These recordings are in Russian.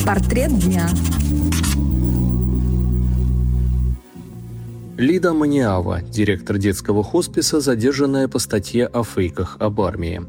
Портрет дня. Лида Маниава, директор детского хосписа, задержанная по статье о фейках об армии.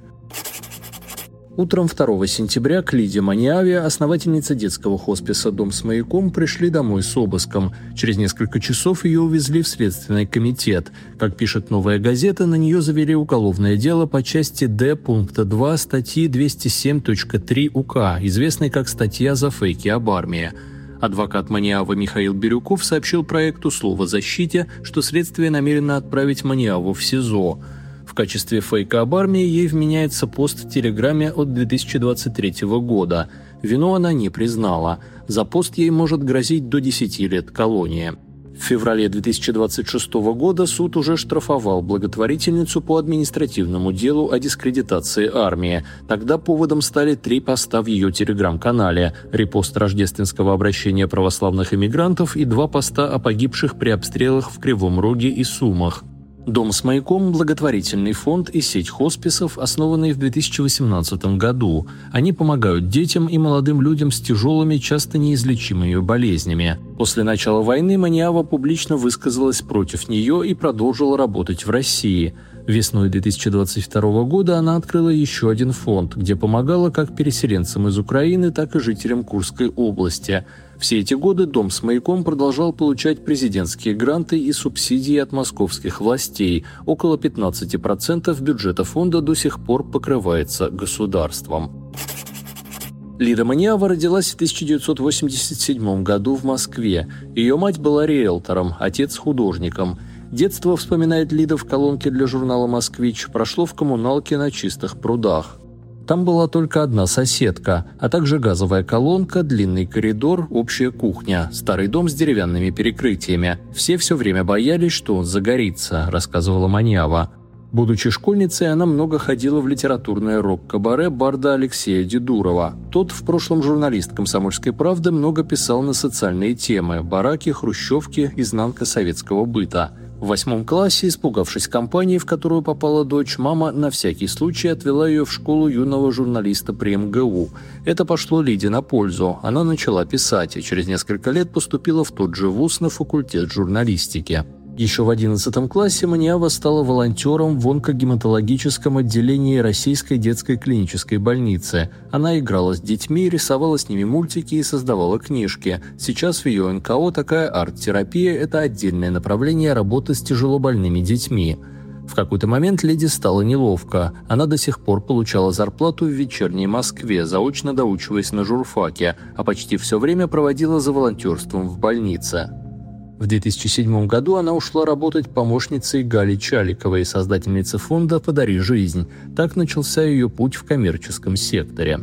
Утром 2 сентября к Лиде Маниаве, основательнице детского хосписа «Дом с маяком», пришли домой с обыском. Через несколько часов ее увезли в Следственный комитет. Как пишет «Новая газета», на нее завели уголовное дело по части Д пункта 2 статьи 207.3 УК, известной как «Статья за фейки об армии». Адвокат Маниавы Михаил Бирюков сообщил проекту «Слово защите», что следствие намерено отправить Маниаву в СИЗО. В качестве фейка об армии ей вменяется пост в Телеграме от 2023 года. Вину она не признала. За пост ей может грозить до 10 лет колонии. В феврале 2026 года суд уже штрафовал благотворительницу по административному делу о дискредитации армии. Тогда поводом стали 3 поста в ее телеграм-канале, репост рождественского обращения православных эмигрантов и 2 поста о погибших при обстрелах в Кривом Роге и Сумах. «Дом с маяком» – благотворительный фонд и сеть хосписов, основанные в 2018 году. Они помогают детям и молодым людям с тяжелыми, часто неизлечимыми болезнями. После начала войны Маниава публично высказалась против нее и продолжила работать в России. Весной 2022 года она открыла еще один фонд, где помогала как переселенцам из Украины, так и жителям Курской области. Все эти годы «Дом с маяком» продолжал получать президентские гранты и субсидии от московских властей. Около 15% бюджета фонда до сих пор покрывается государством. Лида Маниава родилась в 1987 году в Москве. Ее мать была риэлтором, отец – художником. Детство, вспоминает Лида в колонке для журнала «Москвич», прошло в коммуналке на Чистых прудах. Там была только одна соседка, а также газовая колонка, длинный коридор, общая кухня, старый дом с деревянными перекрытиями. Все время боялись, что он загорится, рассказывала Маниава. Будучи школьницей, она много ходила в литературное рок-кабаре барда Алексея Дедурова. Тот, в прошлом журналист «Комсомольской правды», много писал на социальные темы – бараки, хрущевки, изнанка советского быта. В 8 классе, испугавшись компании, в которую попала дочь, мама на всякий случай отвела ее в школу юного журналиста при МГУ. Это пошло Лиде на пользу. Она начала писать и через несколько лет поступила в тот же вуз на факультет журналистики. Еще в 11 классе Маниава стала волонтером в онкогематологическом отделении Российской детской клинической больницы. Она играла с детьми, рисовала с ними мультики и создавала книжки. Сейчас в ее НКО такая арт-терапия – это отдельное направление работы с тяжелобольными детьми. В какой-то момент Лиде стало неловко. Она до сих пор получала зарплату в вечерней Москве, заочно доучиваясь на журфаке, а почти все время проводила за волонтерством в больнице. В 2007 году она ушла работать помощницей Гали Чаликовой, создательницы фонда «Подари жизнь». Так начался ее путь в коммерческом секторе.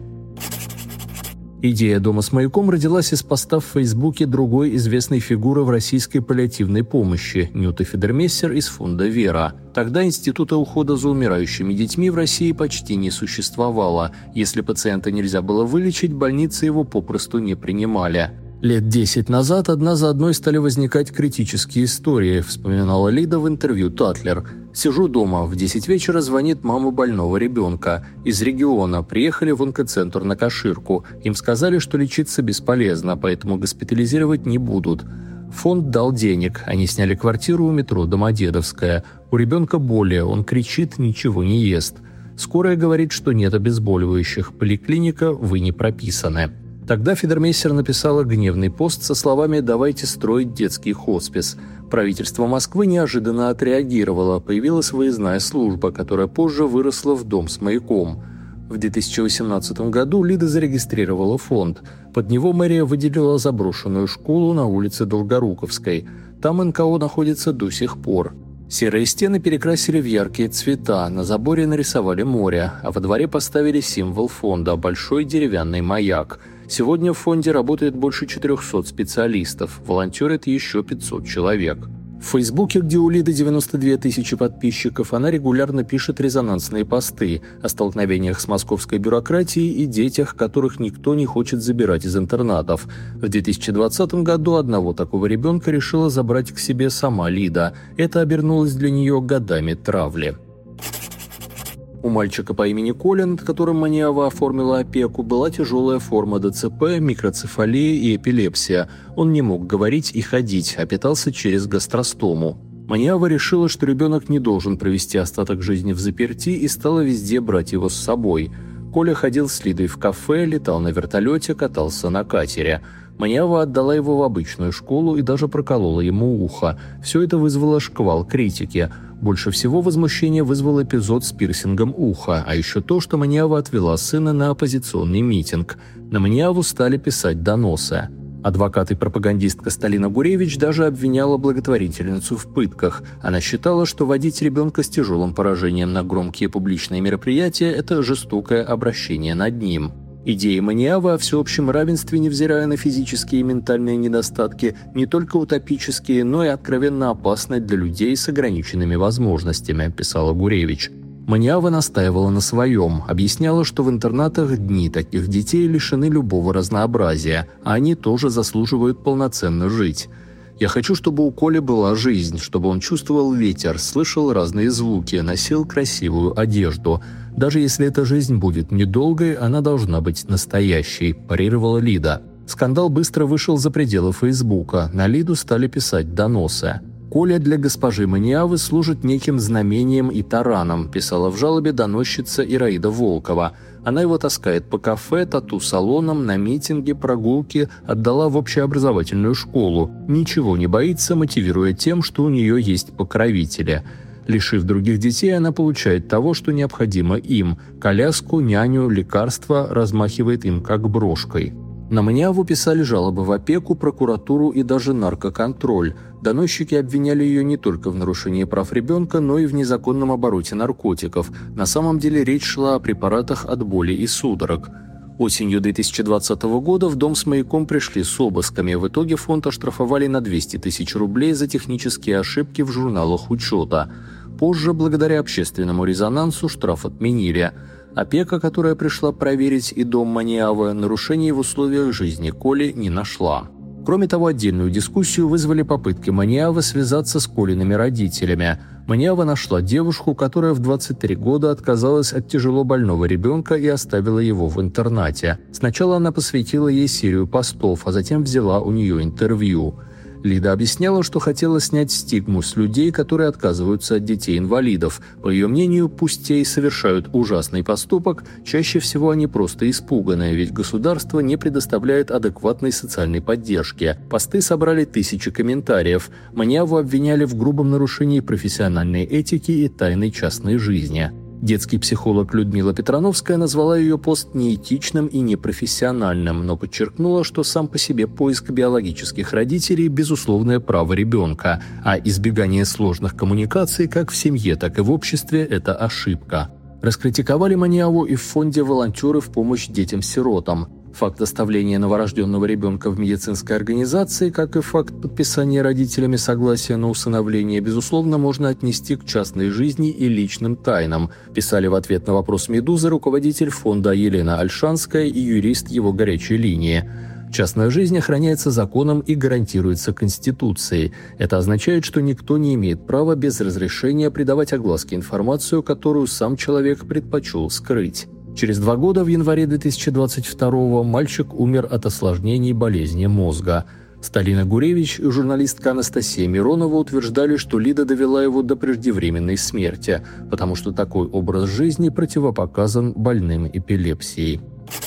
Идея «Дома с маяком» родилась из поста в Фейсбуке другой известной фигуры в российской паллиативной помощи – Нюты Федермессер из фонда «Вера». Тогда института ухода за умирающими детьми в России почти не существовало. Если пациента нельзя было вылечить, больницы его попросту не принимали. Лет 10 назад одна за одной стали возникать критические истории, вспоминала Лида в интервью Татлер. «Сижу дома, в 10 вечера звонит мама больного ребенка. Из региона, приехали в онкоцентр на Каширку. Им сказали, что лечиться бесполезно, поэтому госпитализировать не будут. Фонд дал денег, они сняли квартиру у метро Домодедовская. У ребенка боли, он кричит, ничего не ест. Скорая говорит, что нет обезболивающих, поликлиника, вы не прописаны». Тогда Федермессер написала гневный пост со словами «давайте строить детский хоспис». Правительство Москвы неожиданно отреагировало, появилась выездная служба, которая позже выросла в «Дом с маяком». В 2018 году Лида зарегистрировала фонд. Под него мэрия выделила заброшенную школу на улице Долгоруковской. Там НКО находится до сих пор. Серые стены перекрасили в яркие цвета, на заборе нарисовали море, а во дворе поставили символ фонда – большой деревянный маяк. Сегодня в фонде работает больше 400 специалистов, волонтерит еще 500 человек. В Фейсбуке, где у Лиды 92 тысячи подписчиков, она регулярно пишет резонансные посты о столкновениях с московской бюрократией и детях, которых никто не хочет забирать из интернатов. В 2020 году одного такого ребенка решила забрать к себе сама Лида. Это обернулось для нее годами травли. У мальчика по имени Коля, над которым Маниава оформила опеку, была тяжелая форма ДЦП, микроцефалия и эпилепсия. Он не мог говорить и ходить, а питался через гастростому. Маниава решила, что ребенок не должен провести остаток жизни в заперти, и стала везде брать его с собой. Коля ходил с Лидой в кафе, летал на вертолете, катался на катере. Маниава отдала его в обычную школу и даже проколола ему ухо. Все это вызвало шквал критики. Больше всего возмущение вызвал эпизод с пирсингом уха, а еще то, что Маниава отвела сына на оппозиционный митинг. На Маниаву стали писать доносы. Адвокат и пропагандистка Сталина Гуревич даже обвиняла благотворительницу в пытках. Она считала, что водить ребенка с тяжелым поражением на громкие публичные мероприятия – это жестокое обращение над ним. Идеи Маниавы о всеобщем равенстве, невзирая на физические и ментальные недостатки, не только утопические, но и откровенно опасны для людей с ограниченными возможностями, писала Гуревич. Маниава настаивала на своем, объясняла, что в интернатах дни таких детей лишены любого разнообразия, а они тоже заслуживают полноценно жить. «Я хочу, чтобы у Коли была жизнь, чтобы он чувствовал ветер, слышал разные звуки, носил красивую одежду. Даже если эта жизнь будет недолгой, она должна быть настоящей», – парировала Лида. Скандал быстро вышел за пределы Фейсбука, на Лиду стали писать доносы. «Коля для госпожи Маниавы служит неким знамением и тараном», – писала в жалобе доносчица Ираида Волкова. Она его таскает по кафе, тату-салонам, на митинги, прогулки, отдала в общеобразовательную школу. Ничего не боится, мотивируя тем, что у нее есть покровители. Лишив других детей, она получает того, что необходимо им – коляску, няню, лекарства, размахивает им как брошкой. На Маниаву писали жалобы в опеку, прокуратуру и даже наркоконтроль. Доносчики обвиняли ее не только в нарушении прав ребенка, но и в незаконном обороте наркотиков. На самом деле речь шла о препаратах от боли и судорог. Осенью 2020 года в дом с маяком пришли с обысками. В итоге фонд оштрафовали на 200 тысяч рублей за технические ошибки в журналах учета. Позже, благодаря общественному резонансу, штраф отменили. Опека, которая пришла проверить и дом Маниавы, нарушений в условиях жизни Коли не нашла. Кроме того, отдельную дискуссию вызвали попытки Маниавы связаться с Колиными родителями. Маниава нашла девушку, которая в 23 года отказалась от тяжело больного ребенка и оставила его в интернате. Сначала она посвятила ей серию постов, а затем взяла у нее интервью. Лида объясняла, что хотела снять стигму с людей, которые отказываются от детей-инвалидов. По ее мнению, пусть те и совершают ужасный поступок, чаще всего они просто испуганы, ведь государство не предоставляет адекватной социальной поддержки. Посты собрали тысячи комментариев. Маниаву обвиняли в грубом нарушении профессиональной этики и тайной частной жизни. Детский психолог Людмила Петрановская назвала ее пост неэтичным и непрофессиональным, но подчеркнула, что сам по себе поиск биологических родителей – безусловное право ребенка, а избегание сложных коммуникаций как в семье, так и в обществе – это ошибка. Раскритиковали Маниаву и в фонде «Волонтеры в помощь детям-сиротам». Факт оставления новорожденного ребенка в медицинской организации, как и факт подписания родителями согласия на усыновление, безусловно, можно отнести к частной жизни и личным тайнам, писали в ответ на вопрос «Медузы» руководитель фонда Елена Альшанская и юрист его горячей линии. Частная жизнь охраняется законом и гарантируется Конституцией. Это означает, что никто не имеет права без разрешения придавать огласке информацию, которую сам человек предпочел скрыть. Через 2 года, в январе 2022-го, мальчик умер от осложнений болезни мозга. Сталина Гуревич и журналистка Анастасия Миронова утверждали, что Лида довела его до преждевременной смерти, потому что такой образ жизни противопоказан больным эпилепсией.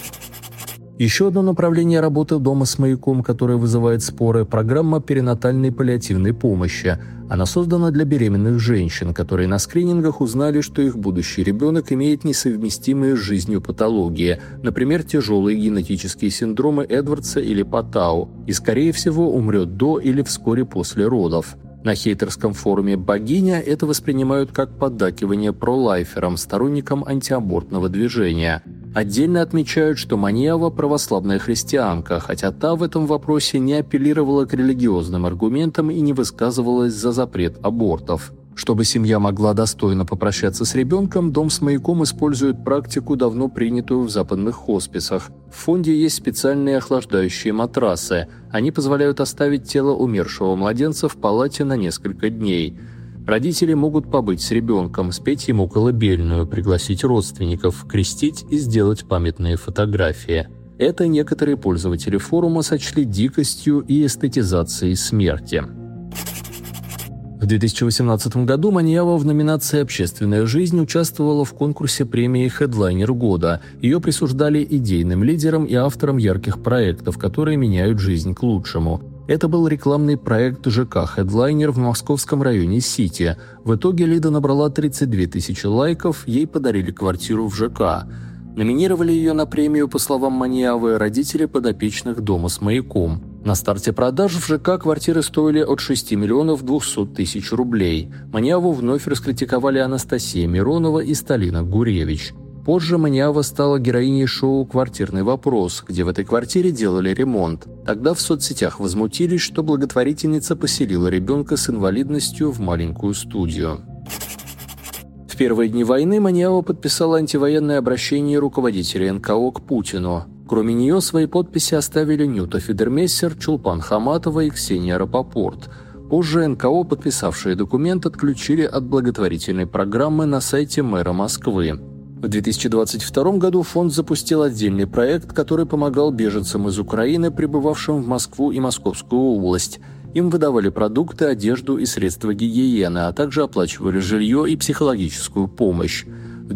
Еще одно направление работы дома с маяком, которое вызывает споры – программа перинатальной паллиативной помощи. Она создана для беременных женщин, которые на скринингах узнали, что их будущий ребенок имеет несовместимые с жизнью патологии, например, тяжелые генетические синдромы Эдвардса или Паттау, и, скорее всего, умрет до или вскоре после родов. На хейтерском форуме «Богиня» это воспринимают как поддакивание пролайферам, сторонникам антиабортного движения. Отдельно отмечают, что Маниава – православная христианка, хотя та в этом вопросе не апеллировала к религиозным аргументам и не высказывалась за запрет абортов. Чтобы семья могла достойно попрощаться с ребенком, дом с маяком использует практику, давно принятую в западных хосписах. В фонде есть специальные охлаждающие матрасы. Они позволяют оставить тело умершего младенца в палате на несколько дней. Родители могут побыть с ребенком, спеть ему колыбельную, пригласить родственников, крестить и сделать памятные фотографии. Это некоторые пользователи форума сочли дикостью и эстетизацией смерти. В 2018 году Маньява в номинации «Общественная жизнь» участвовала в конкурсе премии «Хедлайнер года». Ее присуждали идейным лидерам и авторам ярких проектов, которые меняют жизнь к лучшему. Это был рекламный проект ЖК «Хедлайнер» в московском районе Сити. В итоге Лида набрала 32 тысячи лайков, ей подарили квартиру в ЖК. Номинировали ее на премию, по словам Маньявы, родители подопечных дома с маяком. На старте продаж в ЖК квартиры стоили от 6 миллионов 200 тысяч рублей. Маньяву вновь раскритиковали Анастасия Миронова и Сталина Гуревич. Позже Маньява стала героиней шоу «Квартирный вопрос», где в этой квартире делали ремонт. Тогда в соцсетях возмутились, что благотворительница поселила ребенка с инвалидностью в маленькую студию. В первые дни войны Маньява подписала антивоенное обращение руководителя НКО к Путину. Кроме нее свои подписи оставили Нюта Федермессер, Чулпан Хаматова и Ксения Рапопорт. Позже НКО, подписавшие документ, отключили от благотворительной программы на сайте мэра Москвы. В 2022 году фонд запустил отдельный проект, который помогал беженцам из Украины, прибывавшим в Москву и Московскую область. Им выдавали продукты, одежду и средства гигиены, а также оплачивали жилье и психологическую помощь. В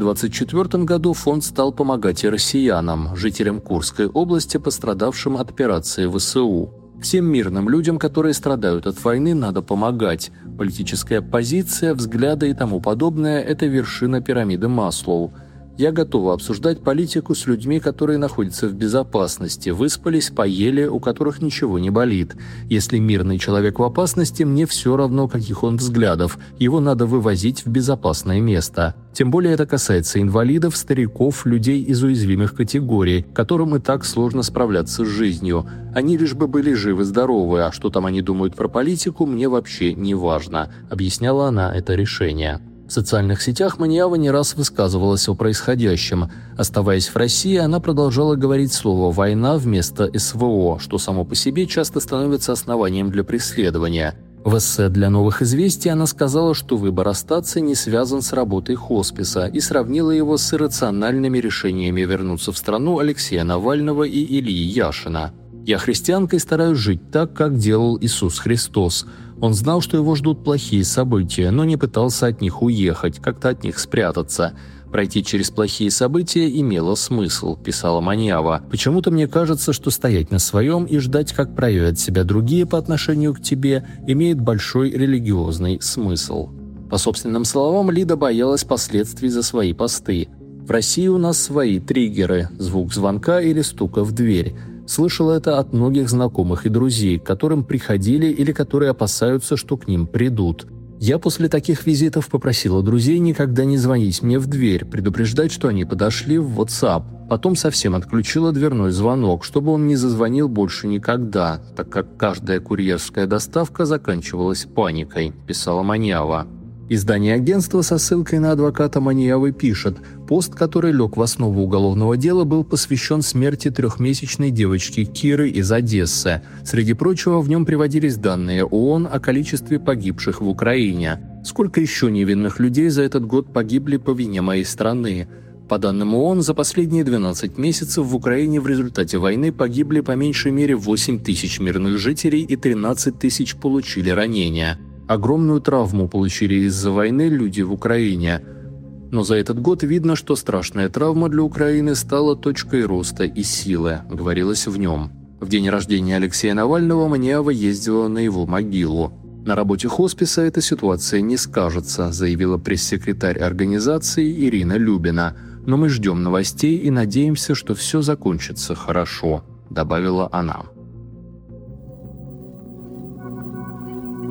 2024 году фонд стал помогать и россиянам, жителям Курской области, пострадавшим от операции ВСУ. Всем мирным людям, которые страдают от войны, надо помогать. Политическая позиция, взгляды и тому подобное – это вершина пирамиды Маслоу. Я готова обсуждать политику с людьми, которые находятся в безопасности, выспались, поели, у которых ничего не болит. Если мирный человек в опасности, мне все равно, каких он взглядов, его надо вывозить в безопасное место. Тем более это касается инвалидов, стариков, людей из уязвимых категорий, которым и так сложно справляться с жизнью. Они лишь бы были живы-здоровы, а что там они думают про политику, мне вообще не важно», — объясняла она это решение. В социальных сетях Маньява не раз высказывалась о происходящем. Оставаясь в России, она продолжала говорить слово «война» вместо СВО, что само по себе часто становится основанием для преследования. В эссе для «Новых известий» она сказала, что выбор остаться не связан с работой хосписа и сравнила его с иррациональными решениями вернуться в страну Алексея Навального и Ильи Яшина. «Я христианка и стараюсь жить так, как делал Иисус Христос. Он знал, что его ждут плохие события, но не пытался от них уехать, как-то от них спрятаться. Пройти через плохие события имело смысл», – писала Маньява. «Почему-то мне кажется, что стоять на своем и ждать, как проявят себя другие по отношению к тебе, имеет большой религиозный смысл». По собственным словам, Лида боялась последствий за свои посты. «В России у нас свои триггеры – звук звонка или стука в дверь». Слышала это от многих знакомых и друзей, к которым приходили или которые опасаются, что к ним придут. Я после таких визитов попросила друзей никогда не звонить мне в дверь, предупреждать, что они подошли в WhatsApp. Потом совсем отключила дверной звонок, чтобы он не зазвонил больше никогда, так как каждая курьерская доставка заканчивалась паникой», – писала Маньява. Издание агентства со ссылкой на адвоката Маньявы пишет: пост, который лег в основу уголовного дела, был посвящен смерти 3-месячной девочки Киры из Одессы. Среди прочего, в нем приводились данные ООН о количестве погибших в Украине. Сколько еще невинных людей за этот год погибли по вине моей страны? По данным ООН, за последние 12 месяцев в Украине в результате войны погибли по меньшей мере 8 тысяч мирных жителей и 13 тысяч получили ранения. Огромную травму получили из-за войны люди в Украине. Но за этот год видно, что страшная травма для Украины стала точкой роста и силы, говорилось в нем. В день рождения Алексея Навального Маньява ездила на его могилу. «На работе хосписа эта ситуация не скажется», заявила пресс-секретарь организации Ирина Любина. «Но мы ждем новостей и надеемся, что все закончится хорошо», добавила она.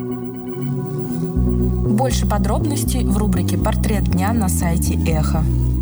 Больше подробностей в рубрике «Портрет дня» на сайте Эхо.